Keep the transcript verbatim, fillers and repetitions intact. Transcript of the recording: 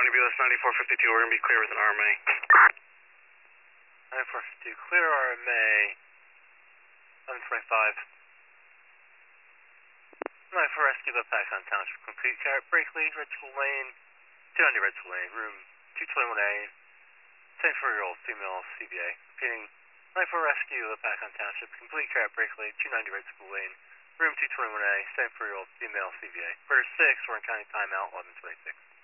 County B L S ninety-four fifty-two, we're going to be clear with an R M A. ninety-four fifty-two, clear R M A, eleven twenty-five. ninety-four rescue, left back on Township, complete carrot, Brakely, Red School Lane, two ninety Red School Lane, room two twenty-one A, seventy-four-year-old female C B A. Repeating, ninety-four rescue, left back on Township, complete carrot, Brakely, two ninety Red School Lane, room two twenty-one A, seventy-four-year-old female C B A. First six, we're in county timeout, eleven twenty-six.